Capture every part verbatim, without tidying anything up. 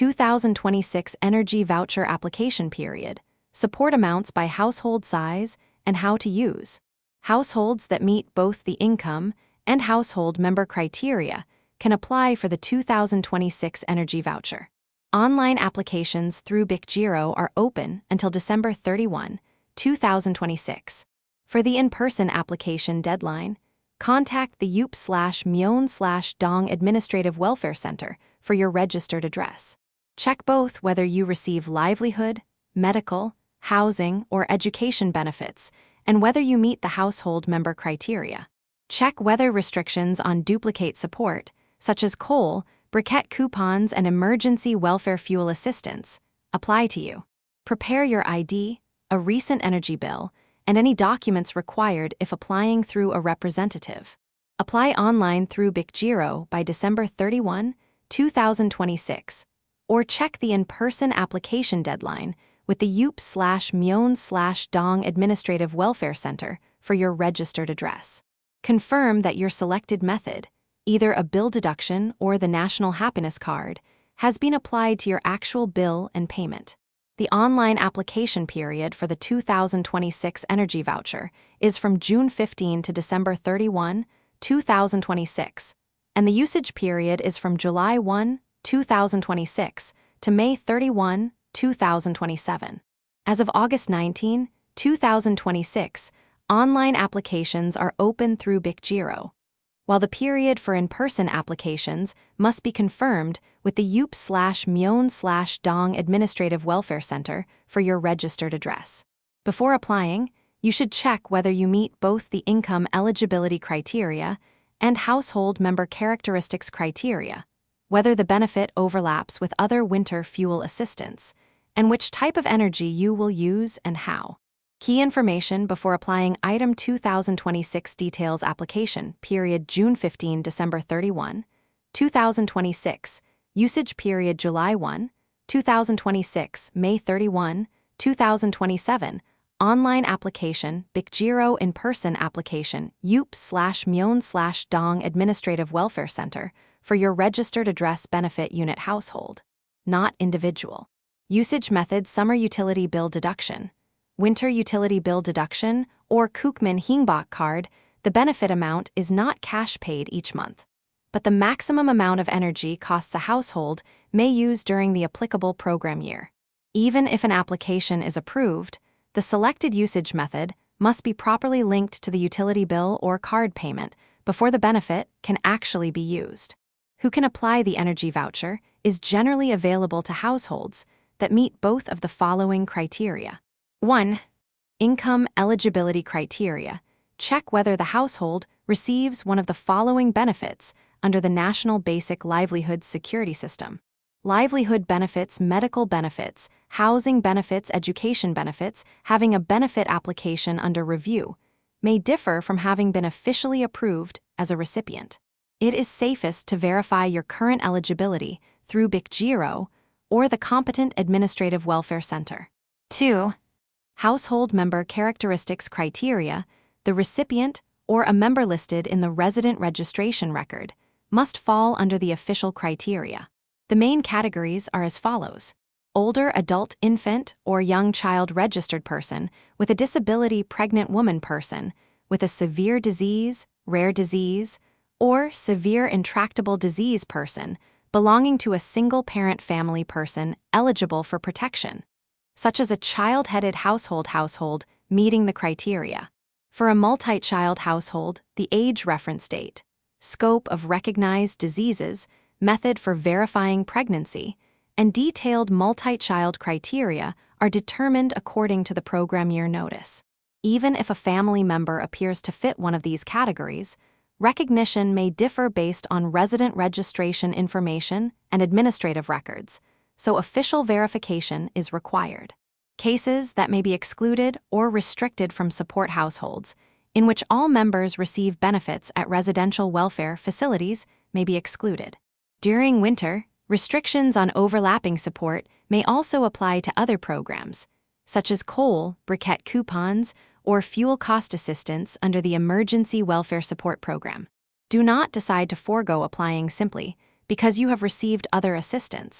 two thousand twenty-six Energy Voucher Application Period, support amounts by household size, and how to use. Households that meet both the income and household member criteria can apply for the two thousand twenty-six Energy Voucher. Online applications through BICgiro are open until December thirty-first, two thousand twenty-six. For the in-person application deadline, contact the U P slash Myeon slash Dong Administrative Welfare Center for your registered address. Check both whether you receive livelihood, medical, housing, or education benefits, and whether you meet the household member criteria. Check whether restrictions on duplicate support, such as coal, briquette coupons, and emergency welfare fuel assistance, apply to you. Prepare your I D, a recent energy bill, and any documents required if applying through a representative. Apply online through BICgiro by December thirty-first, two thousand twenty-six, or check the in-person application deadline with the U P slash Myeon slash Dong Administrative Welfare Center for your registered address. Confirm that your selected method, either a bill deduction or the National Happiness Card, has been applied to your actual bill and payment. The online application period for the two thousand twenty-six Energy Voucher is from June fifteenth to December thirty-first, two thousand twenty-six, and the usage period is from July first, two thousand twenty-six to May thirty-first, two thousand twenty-seven. As of August nineteenth, two thousand twenty-six, online applications are open through BICgiro, while the period for in-person applications must be confirmed with the U P slash Myeon slash Dong Administrative Welfare Center for your registered address. Before applying, you should check whether you meet both the income eligibility criteria and household member characteristics criteria, whether the benefit overlaps with other winter fuel assistance, and which type of energy you will use and how. Key information before applying Item two thousand twenty-six Details Application Period June fifteenth, December thirty-first, two thousand twenty-six, Usage Period July first, two thousand twenty-six, May thirty-first, two thousand twenty-seven, Online Application, BICgiro In-Person Application, U P slash Myeon slash Dong Administrative Welfare Center for your registered address benefit unit household, not individual. Usage method: Summer Utility Bill Deduction, Winter Utility Bill Deduction, or Kookmin Hingbok Card. The benefit amount is not cash paid each month, but the maximum amount of energy costs a household may use during the applicable program year. Even if an application is approved, the selected usage method must be properly linked to the utility bill or card payment before the benefit can actually be used. Who can apply the energy voucher is generally available to households that meet both of the following criteria. one. Income eligibility criteria. Check whether the household receives one of the following benefits under the National Basic Livelihood Security System: livelihood benefits, medical benefits, housing benefits, education benefits. Having a benefit application under review may differ from having been officially approved as a recipient. It is safest to verify your current eligibility through BICgiro or the competent Administrative Welfare Center. two. Household member characteristics criteria. The recipient, or a member listed in the resident registration record, must fall under the official criteria. The main categories are as follows: older adult infant or young child registered person with a disability, pregnant woman, person with a severe disease, rare disease, or severe intractable disease, person belonging to a single-parent family, person eligible for protection, such as a child-headed household household meeting the criteria. For a multi-child household, the age reference date, scope of recognized diseases, method for verifying pregnancy, and detailed multi-child criteria are determined according to the program year notice. Even if a family member appears to fit one of these categories, recognition may differ based on resident registration information and administrative records, so official verification is required. Cases that may be excluded or restricted from support households, in which all members receive benefits at residential welfare facilities, may be excluded. During winter, restrictions on overlapping support may also apply to other programs, such as coal, briquette coupons, or fuel cost assistance under the Emergency Welfare Support Program. Do not decide to forego applying simply because you have received other assistance.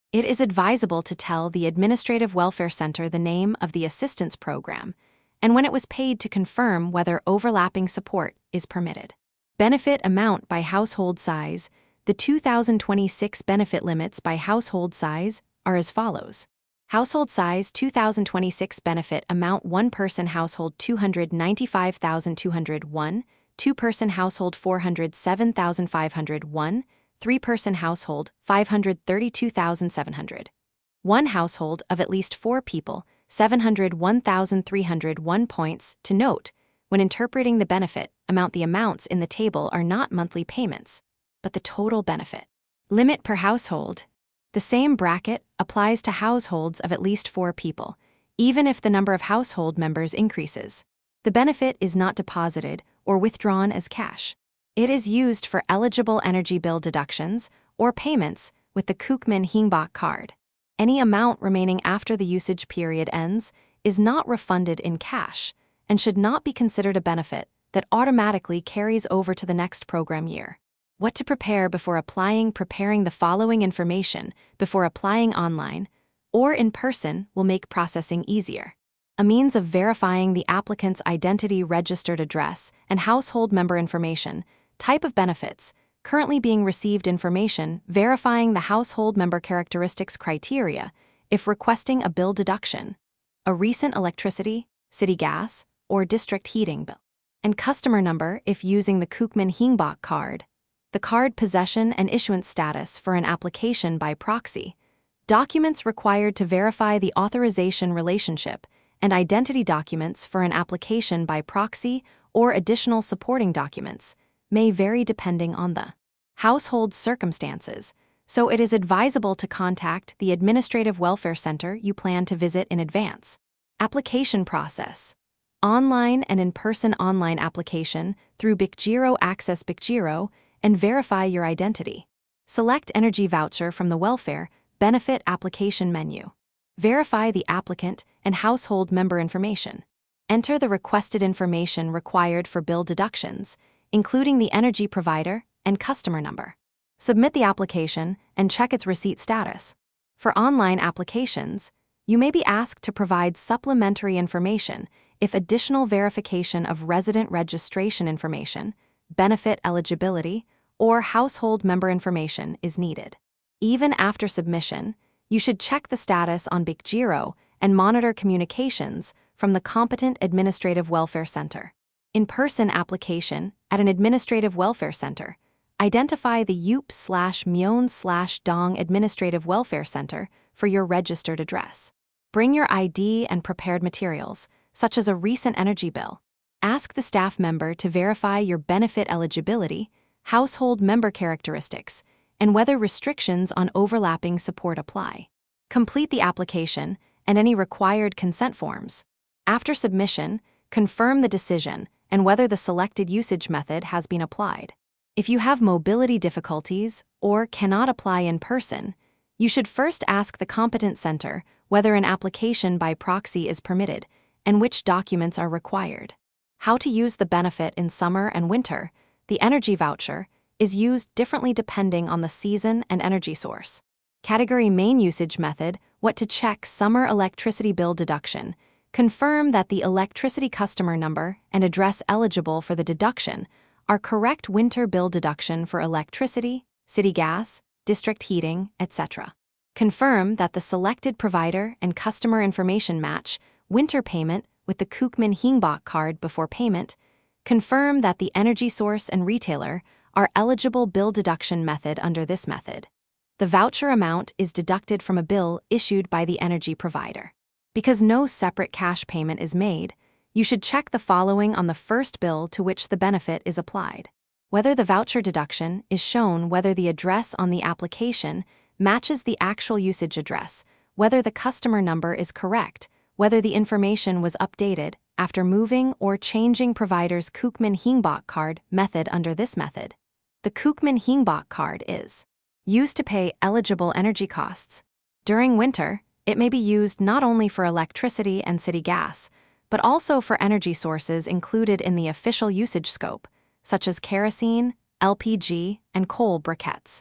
It is advisable to tell the Administrative Welfare Center the name of the assistance program and when it was paid to confirm whether overlapping support is permitted. Benefit amount by household size. The two thousand twenty-six benefit limits by household size are as follows. Household size two thousand twenty-six benefit amount: one person household two hundred ninety-five thousand two hundred one, two person household four hundred seven thousand five hundred one, three person household five hundred thirty-two thousand seven hundred. One household of at least four people seven hundred one thousand three hundred one. Points to note: when interpreting the benefit amount, the amounts in the table are not monthly payments, but the total benefit. Limit per household. The same bracket applies to households of at least four people, even if the number of household members increases. The benefit is not deposited or withdrawn as cash. It is used for eligible energy bill deductions or payments with the Kookmin Hingbok card. Any amount remaining after the usage period ends is not refunded in cash and should not be considered a benefit that automatically carries over to the next program year. What to prepare before applying. Preparing the following information before applying online or in person will make processing easier. A means of verifying the applicant's identity, registered address, and household member information, type of benefits, currently being received information, verifying the household member characteristics criteria if requesting a bill deduction, a recent electricity, city gas, or district heating bill, and customer number if using the Kookmin Hingbok card, the card possession and issuance status for an application by proxy, documents required to verify the authorization relationship, and identity documents for an application by proxy or additional supporting documents may vary depending on the household circumstances, so it is advisable to contact the Administrative Welfare Center you plan to visit in advance. Application process. Online and in-person. Online application through BICGiro. Access BICGiro and verify your identity. Select Energy Voucher from the Welfare Benefit Application menu. Verify the applicant and household member information. Enter the requested information required for bill deductions, including the energy provider and customer number. Submit the application and check its receipt status. For online applications, you may be asked to provide supplementary information if additional verification of resident registration information, benefit eligibility, or household member information is needed. Even after submission, you should check the status on BICGiro and monitor communications from the competent Administrative Welfare Center. In-person application at an Administrative Welfare Center. Identify the U P slash Myeon slash Dong Administrative Welfare Center for your registered address. Bring your I D and prepared materials, such as a recent energy bill. Ask the staff member to verify your benefit eligibility, household member characteristics, and whether restrictions on overlapping support apply. Complete the application and any required consent forms. After submission, confirm the decision and whether the selected usage method has been applied. If you have mobility difficulties or cannot apply in person, you should first ask the competent center whether an application by proxy is permitted and which documents are required. How to use the benefit in summer and winter. The energy voucher is used differently depending on the season and energy source. Category main usage method. What to check. Summer electricity bill deduction. Confirm that the electricity customer number and address eligible for the deduction are correct. Winter bill deduction for electricity, city gas, district heating, et cetera. Confirm that the selected provider and customer information match. Winter payment with the Kookmin Hingbok card before payment. Confirm that the energy source and retailer are eligible bill deduction method under this method. The voucher amount is deducted from a bill issued by the energy provider. Because no separate cash payment is made, you should check the following on the first bill to which the benefit is applied. Whether the voucher deduction is shown, whether the address on the application matches the actual usage address, whether the customer number is correct, whether the information was updated after moving or changing provider's Kookmin Hingbok card method under this method. The Kookmin Hingbok card is used to pay eligible energy costs. During winter, it may be used not only for electricity and city gas, but also for energy sources included in the official usage scope, such as kerosene, L P G, and coal briquettes.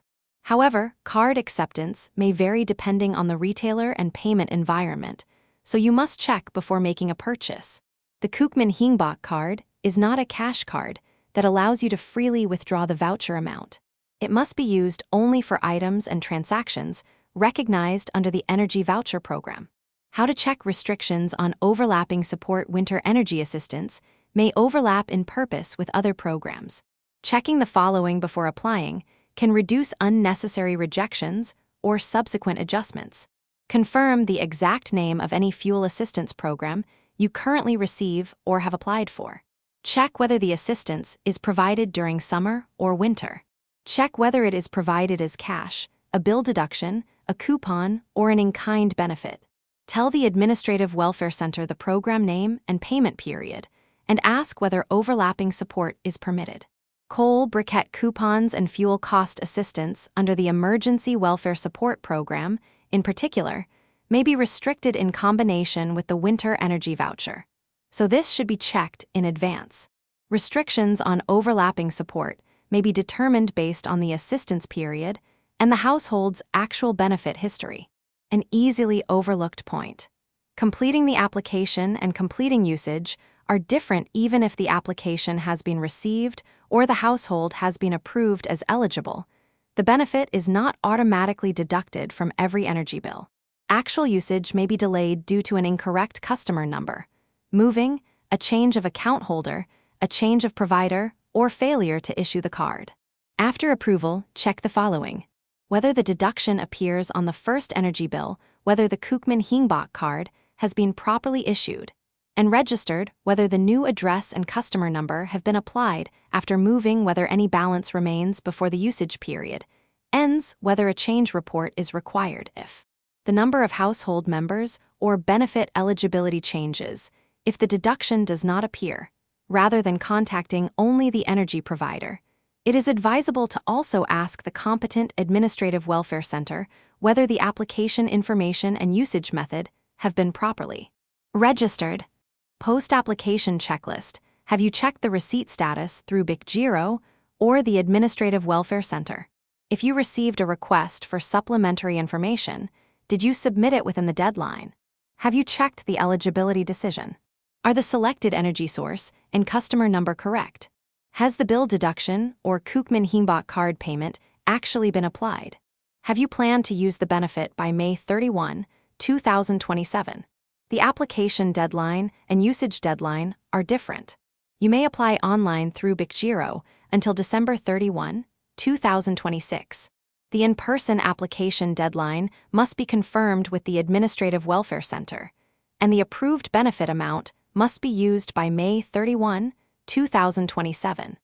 However, card acceptance may vary depending on the retailer and payment environment, so you must check before making a purchase. The Kookmin Hingbok card is not a cash card that allows you to freely withdraw the voucher amount. It must be used only for items and transactions recognized under the Energy Voucher Program. How to check restrictions on overlapping support winter energy assistance may overlap in purpose with other programs. Checking the following before applying can reduce unnecessary rejections or subsequent adjustments. Confirm the exact name of any fuel assistance program you currently receive or have applied for. Check whether the assistance is provided during summer or winter. Check whether it is provided as cash, a bill deduction, a coupon, or an in-kind benefit. Tell the Administrative Welfare Center the program name and payment period, and ask whether overlapping support is permitted. Coal briquette coupons and fuel cost assistance under the Emergency Welfare Support Program, in particular, may be restricted in combination with the Winter Energy Voucher, so this should be checked in advance. Restrictions on overlapping support may be determined based on the assistance period and the household's actual benefit history. An easily overlooked point. Completing the application and completing usage are different even if the application has been received or the household has been approved as eligible. The benefit is not automatically deducted from every energy bill. Actual usage may be delayed due to an incorrect customer number, moving, a change of account holder, a change of provider, or failure to issue the card. After approval, check the following: whether the deduction appears on the first energy bill, whether the Kookmin Hingbok card has been properly issued, and registered whether the new address and customer number have been applied after moving, whether any balance remains before the usage period, ends, whether a change report is required if the number of household members or benefit eligibility changes, if the deduction does not appear, rather than contacting only the energy provider. It is advisable to also ask the competent Administrative Welfare Center whether the application information and usage method have been properly registered. Post-application checklist. Have you checked the receipt status through BICGiro or the Administrative Welfare Center? If you received a request for supplementary information, did you submit it within the deadline? Have you checked the eligibility decision? Are the selected energy source and customer number correct? Has the bill deduction or Kookmin Hingbok card payment actually been applied? Have you planned to use the benefit by May thirty-first, two thousand twenty-seven? The application deadline and usage deadline are different. You may apply online through BICGiro until December thirty-first, two thousand twenty-six. The in-person application deadline must be confirmed with the Administrative Welfare Center, and the approved benefit amount must be used by May thirty-first, two thousand twenty-seven.